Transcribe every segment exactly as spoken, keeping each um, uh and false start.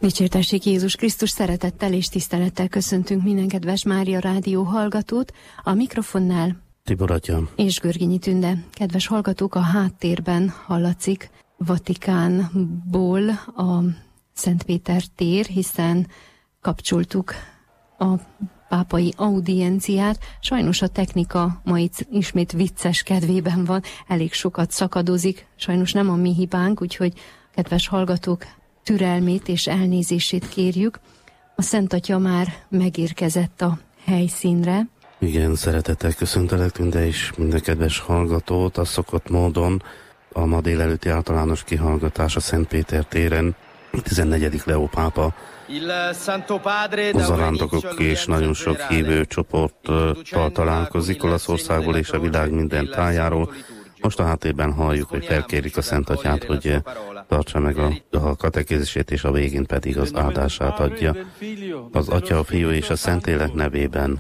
Dicsértessék Jézus Krisztus, szeretettel és tisztelettel köszöntünk minden kedves Mária Rádió hallgatót, a mikrofonnál Tibor atya és Görgényi Tünde. Kedves hallgatók, a háttérben hallatszik Vatikánból a Szent Péter tér, hiszen kapcsoltuk a pápai audienciát. Sajnos a technika ma itt ismét vicces kedvében van, elég sokat szakadozik, sajnos nem a mi hibánk, úgyhogy kedves hallgatók, türelmét és elnézését kérjük. A Szent Atya már megérkezett a helyszínre. Igen, szeretettel köszöntelek Tünde és minden kedves hallgatót. A szokott módon a ma délelőtti általános kihallgatás a Szent Péter téren tizennegyedik Leó pápa zarándokok és nagyon sok hívő csoporttal találkozik Olaszországból és a világ minden tájáról. Most a háttérben halljuk, hogy felkérik a Szent Atyát, hogy tartsa meg a, a katekézisét, és a végén pedig az áldását adja. Az Atya, a Fiú és a Szentlélek nevében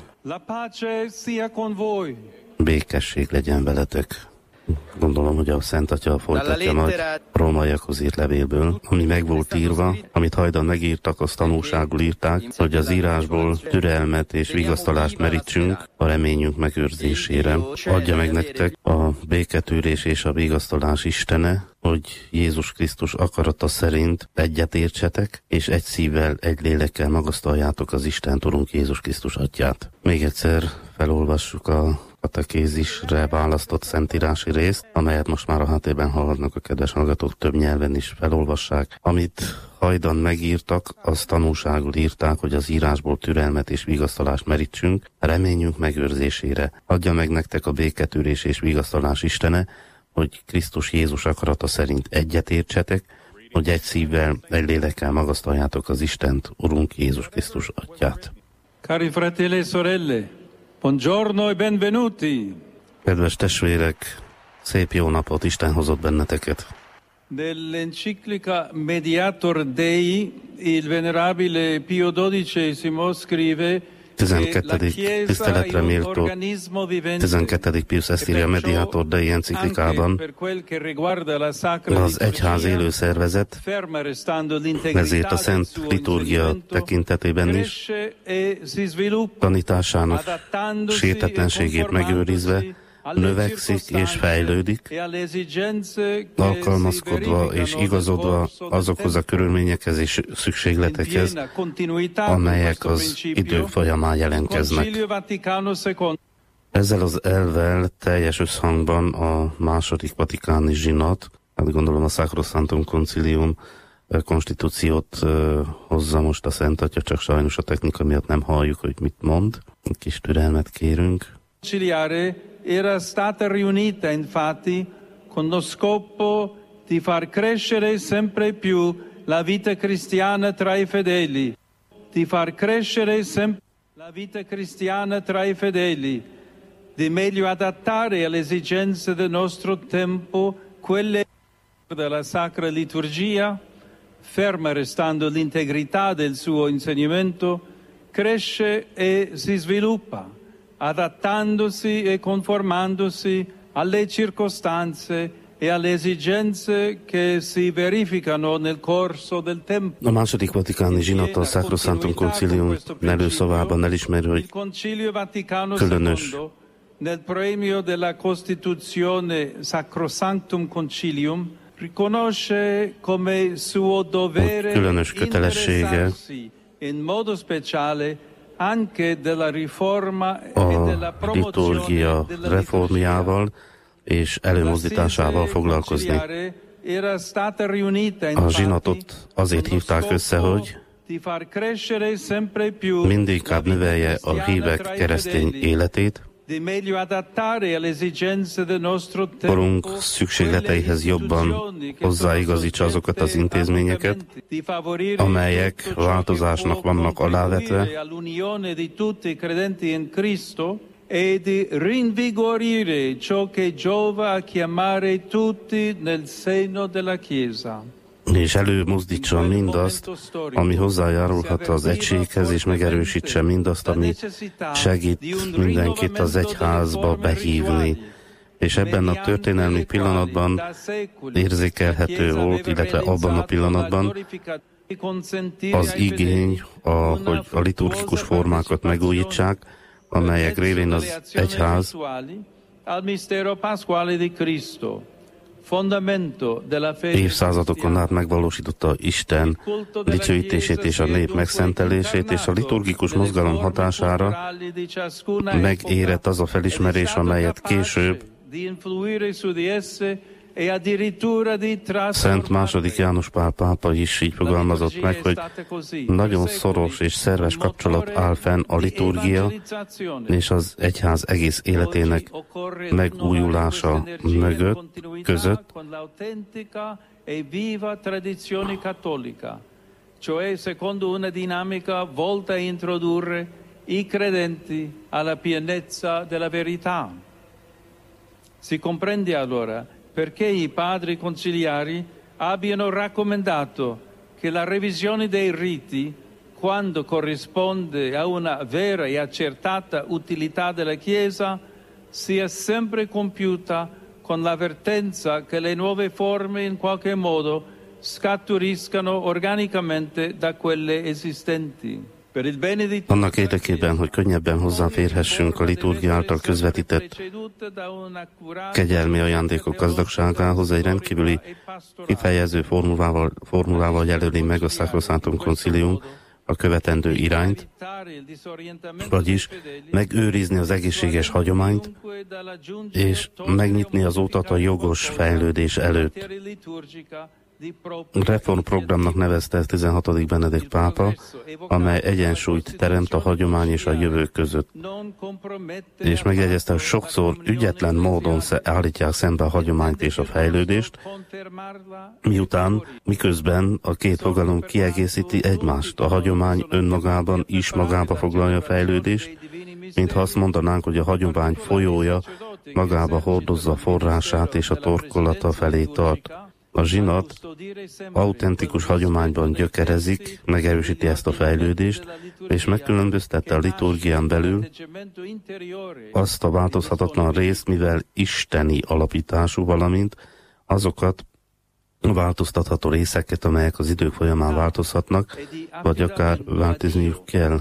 békesség legyen veletek. Gondolom, hogy a Szent Atya folytatja majd a rómaiakhoz írt levélből, ami meg volt írva, amit hajdan megírtak, azt tanúságul írták, hogy az írásból türelmet és vigasztalást merítsünk a reményünk megőrzésére. Adja meg nektek a béketűrés és a vigasztalás Istene, hogy Jézus Krisztus akarata szerint egyet értsetek, és egy szívvel, egy lélekkel magasztaljátok az Isten Urunk Jézus Krisztus Atyát. Még egyszer felolvassuk a katekézisre választott szentírási részt, amelyet most már a háttérben hallhatnak a kedves hallgatók, több nyelven is felolvassák. Amit hajdan megírtak, azt tanúságul írták, hogy az írásból türelmet és vigasztalást merítsünk, reményünk megőrzésére. Adja meg nektek a béketűrés és vigasztalás Istene, hogy Krisztus Jézus akarata szerint egyet értsetek, hogy egy szívvel, egy lélekkel magasztaljátok az Istent, Urunk Jézus Krisztus Atyát. Cari fratelli e sorelle, buongiorno e benvenuti. Kedves testvérek, szép jó napot, Isten hozott benneteket. Nell'enciclica Mediator Dei, il venerabile Pio dodicesimo scrive tizenkettedik tiszteletre méltó tizenkettedik Pius ezt írja a Mediator Dei enciklikában. Az egyház élő szervezet, ezért a Szent Liturgia tekintetében is tanításának sértetlenségét megőrizve növekszik és fejlődik, alkalmazkodva és igazodva azokhoz a körülményekhez és szükségletekhez, amelyek az idők folyamán jelentkeznek. Ezzel az elvvel teljes összhangban a második vatikáni zsinat, hát gondolom a Sacrosanctum Concilium konstitúciót hozza most a Szent Atya, csak sajnos a technika miatt nem halljuk, hogy mit mond. Egy kis türelmet kérünk. Era stata riunita infatti con lo scopo di far crescere sempre più la vita cristiana tra i fedeli, di far crescere sempre la vita cristiana tra i fedeli, di meglio adattare alle esigenze del nostro tempo quelle della Sacra Liturgia, ferma restando l'integrità del suo insegnamento, cresce e si sviluppa, adattandosi e conformandosi alle circostanze e alle esigenze che si verificano nel corso del tempo. A második vatikáni zsinat a Sacrosanctum Concilium előszavában elismeri, hogy különös nel premio della Costituzione Sacrosanctum Concilium riconosce come suo dovere különös kötelessége in modo speciale anche della riforma a liturgia reformjával és előmozdításával foglalkozni. A zsinatot azért hívták össze, hogy mindinkább növelje a hívek keresztény életét, korunk szükségleteihez jobban hozzáigazítsa azokat az intézményeket, amelyek változásnak vannak alávetve, e di rinvigorire ciò che giova a chiamare tutti nel seno della Chiesa. És előmozdítsa mindazt, ami hozzájárulhat az egységhez, és megerősítse mindazt, ami segít mindenkit az egyházba behívni. És ebben a történelmi pillanatban érzékelhető volt, illetve abban a pillanatban, az igény, a, hogy a liturgikus formákat megújítsák, amelyek révén az egyház évszázadokon át megvalósította Isten dicsőítését és a nép megszentelését, és a liturgikus mozgalom hatására megérett az a felismerés, amelyet később Szent második János Pál pápa is így fogalmazott meg, hogy nagyon szoros és szerves kapcsolat áll fenn a liturgia és az egyház egész életének megújulása mögött, között, cioè secondo una dinamica volta a introdurre i credenti alla pienezza della verità. Si comprende allora perché i padri conciliari abbiano raccomandato che la revisione dei riti, quando corrisponde a una vera e accertata utilità della Chiesa, sia sempre compiuta con l'avvertenza che le nuove forme in qualche modo scaturiscano organicamente da quelle esistenti. Annak érdekében, hogy könnyebben hozzáférhessünk a liturgia által közvetített kegyelmi ajándékok gazdagságához, egy rendkívüli kifejező formulával, formulával jelöli meg a Sacrosanctum Concilium a követendő irányt, vagyis megőrizni az egészséges hagyományt, és megnyitni az utat a jogos fejlődés előtt. Reformprogramnak nevezte ezt tizenhatodik Benedikt pápa, amely egyensúlyt teremt a hagyomány és a jövő között. És megjegyezte, hogy sokszor ügyetlen módon állítják szembe a hagyományt és a fejlődést, miután, miközben a két fogalom kiegészíti egymást. A hagyomány önmagában is magába foglalja a fejlődést, mintha azt mondanánk, hogy a hagyomány folyója magába hordozza a forrását és a torkolata felé tart. A zsinat autentikus hagyományban gyökerezik, megerősíti ezt a fejlődést, és megkülönböztette a liturgián belül azt a változhatatlan részt, mivel isteni alapítású, valamint azokat a változtatható részeket, amelyek az idők folyamán változhatnak, vagy akár változniuk kell.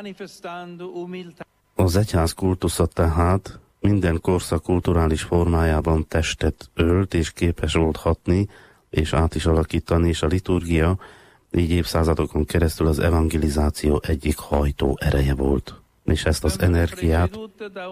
Az egyház kultusza tehát minden korszak kulturális formájában testet ölt, és képes volt hatni, és át is alakítani, és a liturgia így évszázadokon keresztül az evangelizáció egyik hajtó ereje volt. És ezt az energiát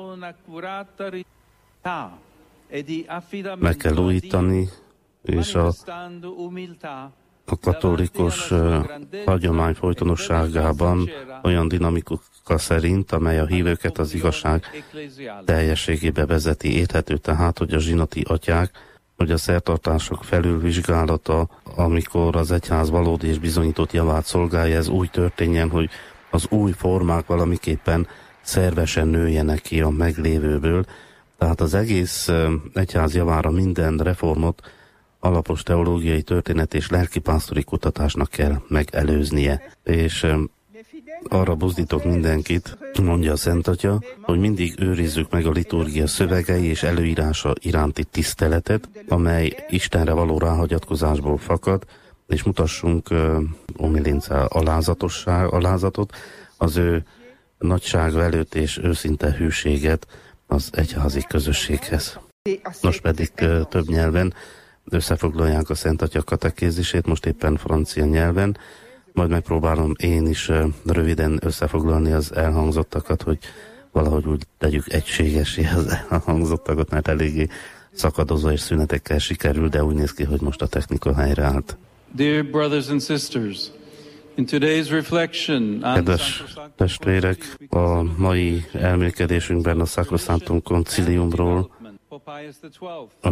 meg kell újítani, és a, a katolikus uh, hagyomány folytonosságában olyan dinamika szerint, amely a hívőket az igazság teljességébe vezeti. Érthető tehát, hogy a zsinati atyák, hogy a szertartások felülvizsgálata, amikor az egyház valódi és bizonyított javát szolgálja, ez úgy történjen, hogy az új formák valamiképpen szervesen nőjenek ki a meglévőből. Tehát az egész egyház javára minden reformot alapos teológiai, történet és lelkipásztori kutatásnak kell megelőznie. És arra buzdítok mindenkit, mondja a Szent Atya, hogy mindig őrizzük meg a liturgia szövegei és előírása iránti tiszteletet, amely Istenre való ráhagyatkozásból fakad, és mutassunk uh, Omilince alázatosság, alázatot, az ő nagysága előtt és őszinte hűséget az egyházi közösséghez. Most pedig uh, több nyelven összefoglalják a Szent Atya katekézisét, most éppen francia nyelven, majd megpróbálom én is uh, röviden összefoglalni az elhangzottakat, hogy valahogy úgy tegyük egységesé az elhangzottakat, mert eléggé szakadozó és szünetekkel sikerül, de úgy néz ki, hogy most a technika helyreállt. Dear brothers and sisters, in today's reflection on Kedves testvérek, a mai elmélkedésünkben a Sacrosanctum Conciliumról, a,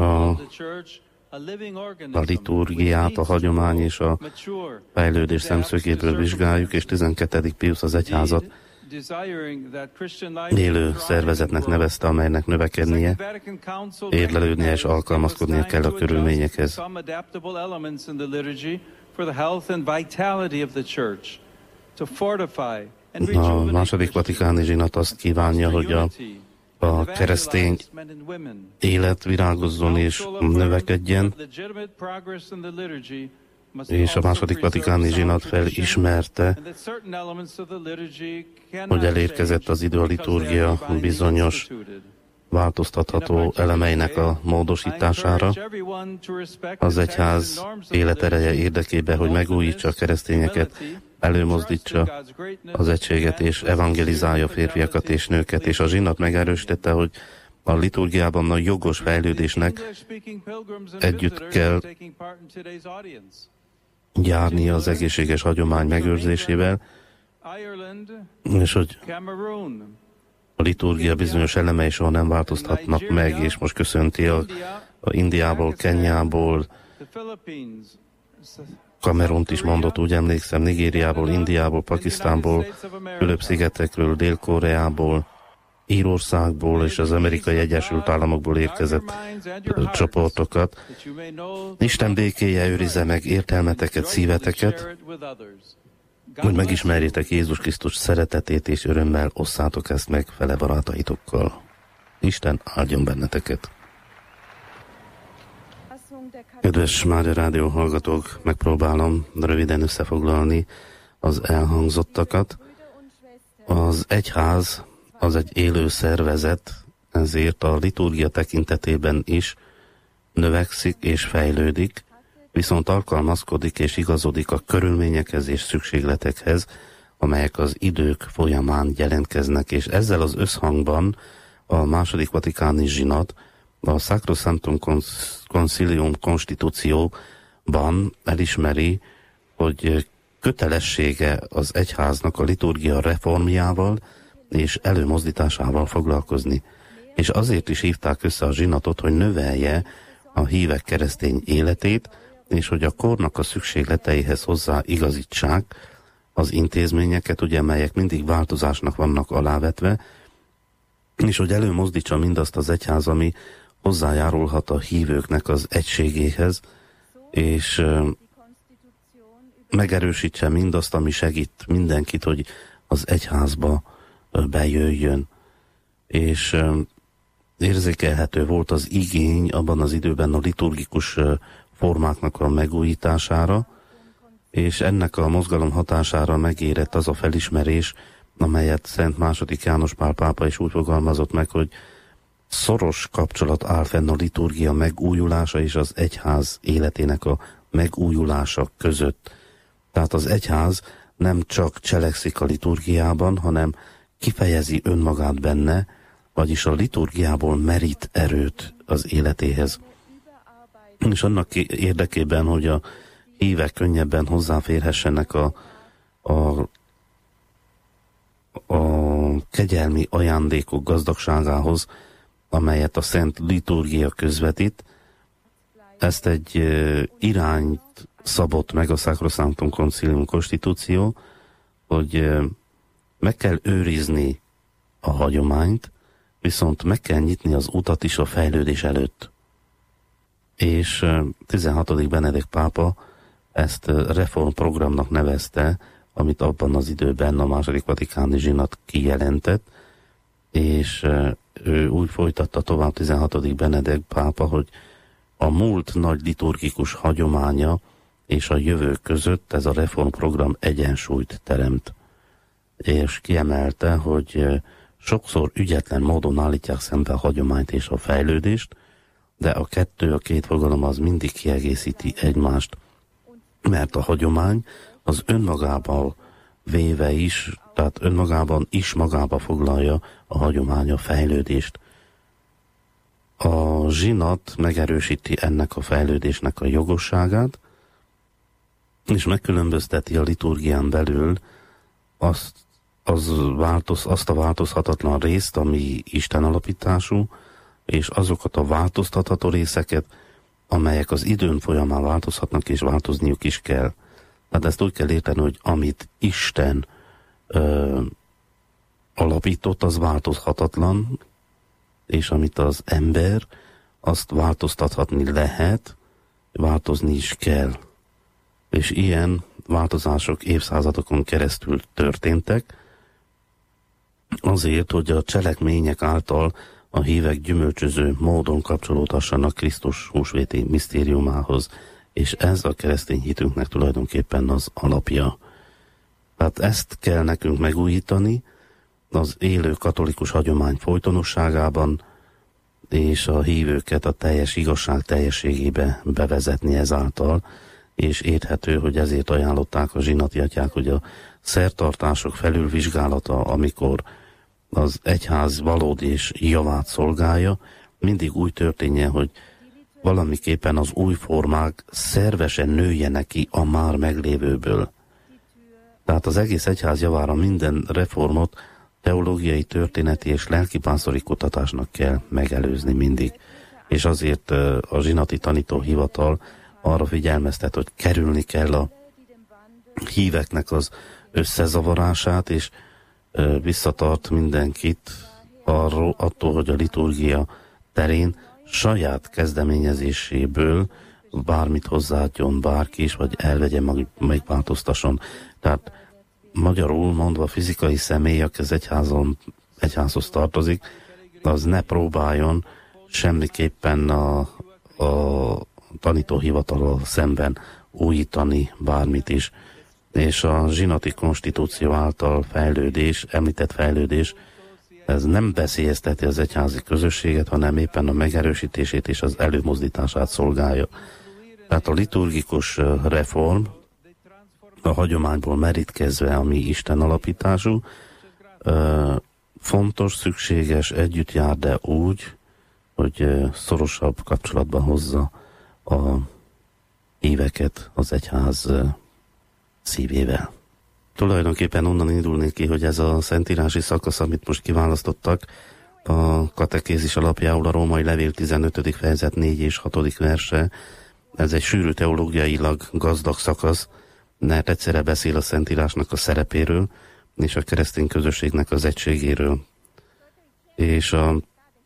a liturgiát, a hagyomány és a fejlődés szemszögéből vizsgáljuk, és tizenkettedik Piusz az egyházat élő szervezetnek nevezte, amelynek növekednie, érlelődnie és alkalmazkodnia kell a körülményekhez. A második vatikáni zsinat azt kívánja, hogy a, a keresztény élet virágozzon és növekedjen, és a második vatikáni zsinat felismerte, hogy elérkezett az idő a liturgia bizonyos változtatható elemeinek a módosítására. Az egyház életereje érdekében, hogy megújítsa a keresztényeket, előmozdítsa az egységet és evangelizálja férfiakat és nőket, és a zsinat megerősítette, hogy a liturgiában a jogos fejlődésnek együtt kell járni az egészséges hagyomány megőrzésével, és hogy a liturgia bizonyos elemei soha nem változtatnak meg, és most köszönti a, a Indiából, Kenyából, Kamerunt is mondott, úgy emlékszem, Nigériából, Indiából, Pakisztánból, Fülöp-szigetekről, Dél-Koreából, Írországból és az Amerikai Egyesült Államokból érkezett csoportokat. Isten békéje őrizze meg értelmeteket, szíveteket, hogy megismerjétek Jézus Krisztus szeretetét, és örömmel osszátok ezt meg fele barátaitokkal. Isten áldjon benneteket! Kedves Mária Rádió hallgatók, megpróbálom röviden összefoglalni az elhangzottakat. Az egyház az egy élő szervezet, ezért a liturgia tekintetében is növekszik és fejlődik, viszont alkalmazkodik és igazodik a körülményekhez és szükségletekhez, amelyek az idők folyamán jelentkeznek, és ezzel az összhangban a második vatikáni zsinat a Sacrosanctum Concilium konstitúcióban elismeri, hogy kötelessége az egyháznak a liturgia reformjával és előmozdításával foglalkozni. És azért is hívták össze a zsinatot, hogy növelje a hívek keresztény életét, és hogy a kornak a szükségleteihez hozzá igazítsák az intézményeket, ugye, melyek mindig változásnak vannak alávetve, és hogy előmozdítsa mindazt az egyház, ami hozzájárulhat a hívőknek az egységéhez, és uh, megerősítse mindazt, ami segít mindenkit, hogy az egyházba uh, bejöjjön. És uh, érzékelhető volt az igény abban az időben a liturgikus uh, formáknak a megújítására, és ennek a mozgalom hatására megérett az a felismerés, amelyet Szent második János Pál pápa is úgy fogalmazott meg, hogy szoros kapcsolat áll fenn a liturgia megújulása és az egyház életének a megújulása között. Tehát az egyház nem csak cselekszik a liturgiában, hanem kifejezi önmagát benne, vagyis a liturgiából merít erőt az életéhez. És annak érdekében, hogy a hívek könnyebben hozzáférhessenek a, a, a kegyelmi ajándékok gazdagságához, amelyet a Szent Liturgia közvetít, ezt egy irányt szabott meg a Sacrosanctum Concilium konstitúció, hogy meg kell őrizni a hagyományt, viszont meg kell nyitni az utat is a fejlődés előtt. És tizenhatodik Benedek pápa ezt reformprogramnak nevezte, amit abban az időben a második vatikáni zsinat kijelentett, és ő úgy folytatta tovább tizenhatodik Benedek pápa, hogy a múlt nagy liturgikus hagyománya és a jövő között ez a reformprogram egyensúlyt teremt. És kiemelte, hogy sokszor ügyetlen módon állítják szembe a hagyományt és a fejlődést, de a kettő, a két fogalom az mindig kiegészíti egymást, mert a hagyomány az önmagában véve is, tehát önmagában is magába foglalja a hagyomány a fejlődést. A zsinat megerősíti ennek a fejlődésnek a jogosságát, és megkülönbözteti a liturgián belül azt, az változ, azt a változhatatlan részt, ami Isten alapítású, és azokat a változtatható részeket, amelyek az időn folyamán változhatnak, és változniuk is kell. Hát ezt úgy kell érteni, hogy amit Isten ö, alapított, az változhatatlan, és amit az ember, azt változtathatni lehet, változni is kell. És ilyen változások évszázadokon keresztül történtek, azért, hogy a cselekmények által a hívek gyümölcsöző módon kapcsolódhassanak Krisztus húsvéti misztériumához, és ez a keresztény hitünknek tulajdonképpen az alapja. Tehát ezt kell nekünk megújítani az élő katolikus hagyomány folytonosságában, és a hívőket a teljes igazság teljességébe bevezetni ezáltal, és érthető, hogy ezért ajánlották a zsinati atyák, hogy a szertartások felülvizsgálata, amikor az egyház valódi és javát szolgálja, mindig úgy történjen, hogy valamiképpen az új formák szervesen nőjenek ki a már meglévőből. Tehát az egész egyház javára minden reformot teológiai, történeti és lelkipásztori kutatásnak kell megelőzni mindig. És azért a zsinati tanítóhivatal arra figyelmeztet, hogy kerülni kell a híveknek az összezavarását, és visszatart mindenkit arról, attól, hogy a liturgia terén saját kezdeményezéséből bármit hozzáadjon bárki is, vagy elvegye, megváltoztasson. Tehát magyarul mondva fizikai személy, aki az egyházon, egyházhoz tartozik, az ne próbáljon semmiképpen a, a tanítóhivatalról szemben újítani bármit is. És a zsinati konstitúció által fejlődés, említett fejlődés, ez nem veszélyezteti az egyházi közösséget, hanem éppen a megerősítését és az előmozdítását szolgálja. Tehát a liturgikus reform a hagyományból merítkezve, ami Isten alapítású, fontos, szükséges, együtt jár, de úgy, hogy szorosabb kapcsolatban hozza a híveket az egyház szívével. Tulajdonképpen onnan indulnék ki, hogy ez a szentírási szakasz, amit most kiválasztottak, a katekézis alapjául a római levél tizenötödik fejezet négy és hatodik verse, ez egy sűrű teológiailag gazdag szakasz, mert egyszerre beszél a szentírásnak a szerepéről, és a keresztény közösségnek az egységéről. És a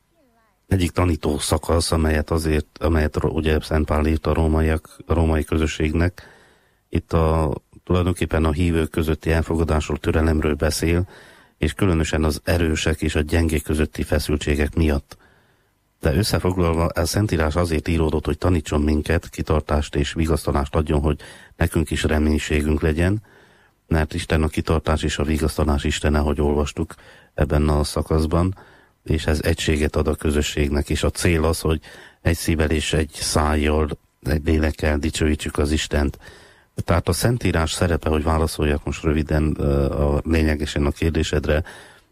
egyik tanító szakasz, amelyet azért, amelyet ugye Szent Pál írt a rómaiak, a római közösségnek, itt a, tulajdonképpen a hívők közötti elfogadásról, türelemről beszél, és különösen az erősek és a gyengék közötti feszültségek miatt. De összefoglalva, a Szentírás azért íródott, hogy tanítson minket, kitartást és vigasztalást adjon, hogy nekünk is reménységünk legyen, mert Isten a kitartás és a vigasztalás Istene, ahogy olvastuk ebben a szakaszban, és ez egységet ad a közösségnek, és a cél az, hogy egy szívvel és egy szájjal, egy lélekkel dicsőítsük az Istent. Tehát a Szentírás szerepe, hogy válaszoljak most röviden a lényegesen a kérdésedre,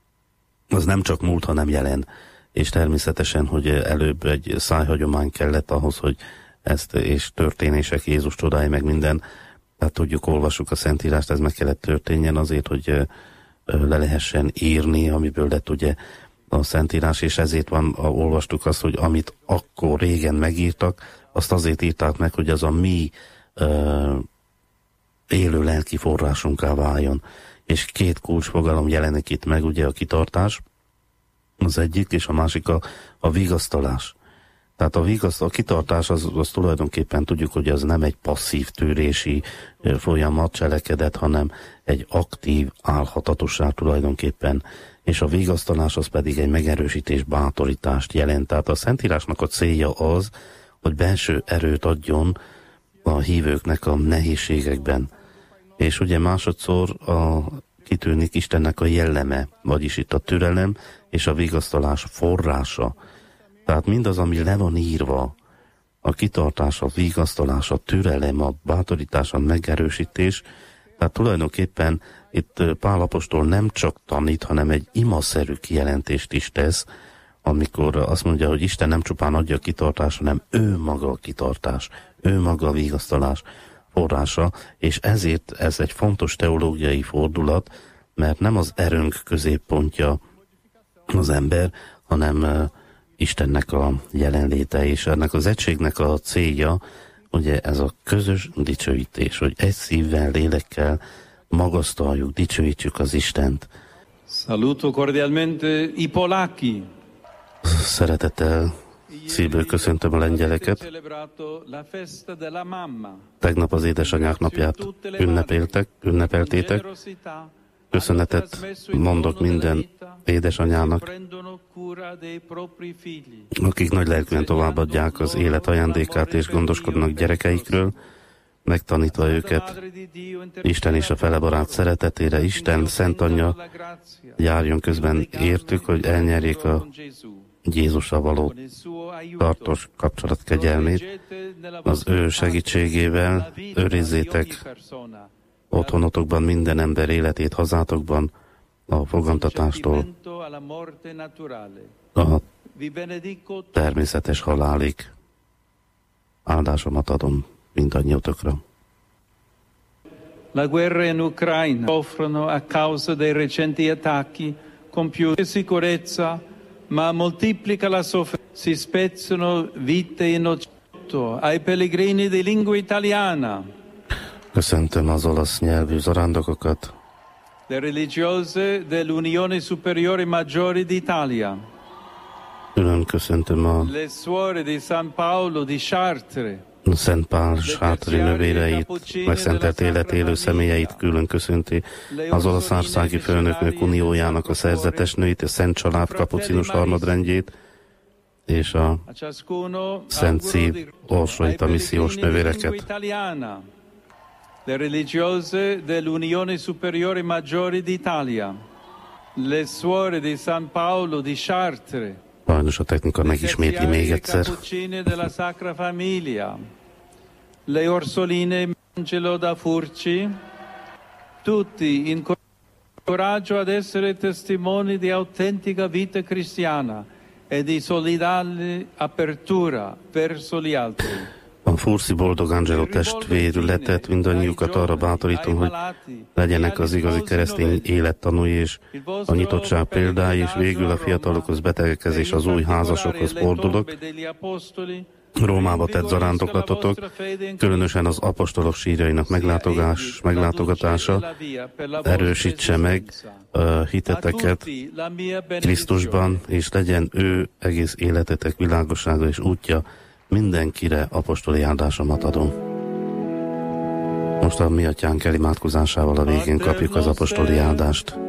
az nem csak múlt, hanem jelen. És természetesen, hogy előbb egy szájhagyomány kellett ahhoz, hogy ezt, és történések, Jézus csodái, meg minden, tehát tudjuk, olvassuk a Szentírást, ez meg kellett történjen azért, hogy le lehessen írni, amiből lett ugye a Szentírás, és ezért van, olvastuk azt, hogy amit akkor régen megírtak, azt azért írták meg, hogy az a mi uh, élő lelki forrásunká váljon. És két kulcsfogalom jelenik itt meg, ugye a kitartás, az egyik, és a másik a, a vigasztalás. Tehát a vigasztalás, a kitartás az, az tulajdonképpen tudjuk, hogy az nem egy passzív tűrési folyamat, cselekedet, hanem egy aktív állhatatosság tulajdonképpen. És a vigasztalás az pedig egy megerősítés, bátorítást jelent. Tehát a Szentírásnak a célja az, hogy belső erőt adjon a hívőknek a nehézségekben. És ugye másodszor a, kitűnik Istennek a jelleme, vagyis itt a türelem és a vigasztalás forrása. Tehát mindaz, ami le van írva, a kitartás, a vigasztalás, a türelem, a bátorítás, a megerősítés, tehát tulajdonképpen itt Pál apostol nem csak tanít, hanem egy imaszerű kijelentést is tesz, amikor azt mondja, hogy Isten nem csupán adja a kitartást, hanem ő maga a kitartás, ő maga a vigasztalás forrása, és ezért ez egy fontos teológiai fordulat, mert nem az erőnk középpontja az ember, hanem uh, Istennek a jelenléte, és ennek az egységnek a célja, ugye ez a közös dicsőítés, hogy egy szívvel, lélekkel magasztaljuk, dicsőítsük az Istent. Saluto cordialmente i polacchi. Szeretettel szívből köszöntöm a lengyeleket. Tegnap az édesanyák napját ünnepeltek, ünnepeltétek. Köszönetet mondok minden édesanyának, akik nagy lelkűen továbbadják az élet ajándékát és gondoskodnak gyerekeikről, megtanítva őket Isten és a felebarát szeretetére. Isten Szent Anyja járjon közben értük, hogy elnyerjék a Jézussal való tartós kapcsolat kegyelmét. Az ő segítségével őrizzétek otthonotokban minden ember életét, hazátokban a fogantatástól a természetes halálig. Áldásomat adom mindannyiatokra. La guerra in Ucraina soffrono a causa dei recenti attacchi con più sicurezza, ma moltiplica la sofferenza. Si spezzano vite innocenti ai pellegrini di lingua italiana. Köszöntöm az olasz nyelvű zarándokokat. Le religiose dell'Unione Superiore Maggiore d'Italia. Külön köszöntöm a Le suore di San Paolo di Chartres. Szent Pál sátri növéreit, megszentelt élet élő személyeit külön köszönti, az Olaszországi Főnökök Uniójának a szerzetesnőit, a Szent Család kapucinus harmadrendjét, és a Szent Szív orsoita missziós növéreket. Le religiose dell'Unione Superiore Maggiore d'Italia, le suore di San Paolo di Chartres, sajnos a technika megismétli még egyszer. Della Sacra Famiglia, le Orsoline Angelo da Furci, tutti in coraggio ad essere testimoni di autentica vita cristiana e di solidale apertura verso gli altri. A Furci Boldog Angelo testvérületet mindannyiukat arra bátorítom, hogy legyenek az igazi keresztény élettanúi és a nyitottság példái, és végül a fiatalokhoz, betegekhez és az új házasokhoz fordulok. Rómába tett zarándoklatotok, különösen az apostolok sírjainak meglátogás, meglátogatása erősítse meg a hiteteket Krisztusban, és legyen ő egész életetek világossága és útja. Mindenkire apostoli áldásomat adom. Most a mi atyánk elimádkozásával a végén kapjuk az apostoli áldást.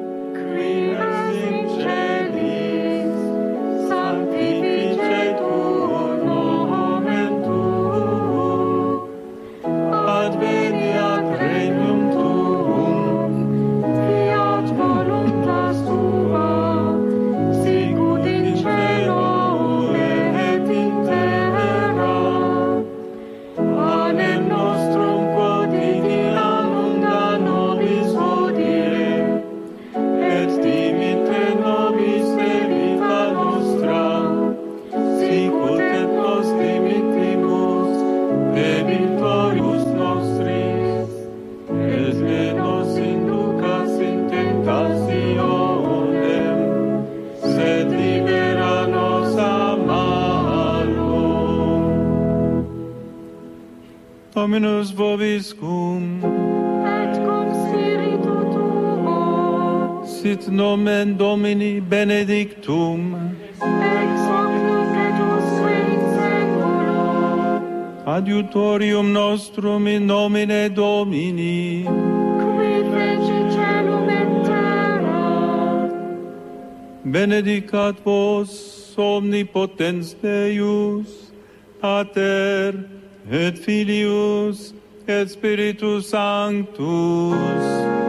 Dominus vobiscum, et cum spiritu tuo, sit nomen Domini benedictum, ex hoc nunc et usque in saeculo, adiutorium nostrum in nomine Domini, qui feci celum et terra. benedicat vos omnipotens Deus, Pater, et Filius, et Spiritus Sanctus.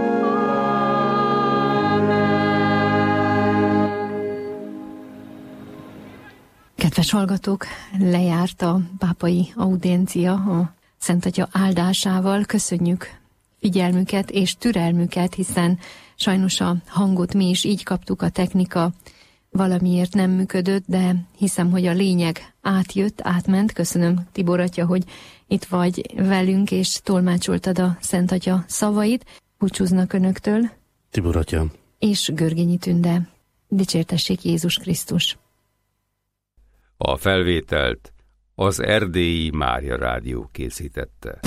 Kedves hallgatók, lejárt a pápai audiencia a Szent Atya áldásával. Köszönjük figyelmüket és türelmüket, hiszen sajnos a hangot mi is így kaptuk, a technika valamiért nem működött, de hiszem, hogy a lényeg átjött, átment. Köszönöm, Tibor atya, hogy itt vagy velünk, és tolmácsoltad a Szent Atya szavait. Búcsúznak önöktől. Tibor atya. És Görgényi Tünde. Dicsértessék Jézus Krisztus. A felvételt az Erdélyi Mária Rádió készítette.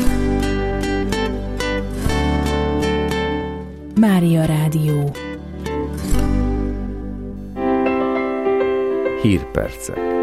Mária Rádió. Hírpercek.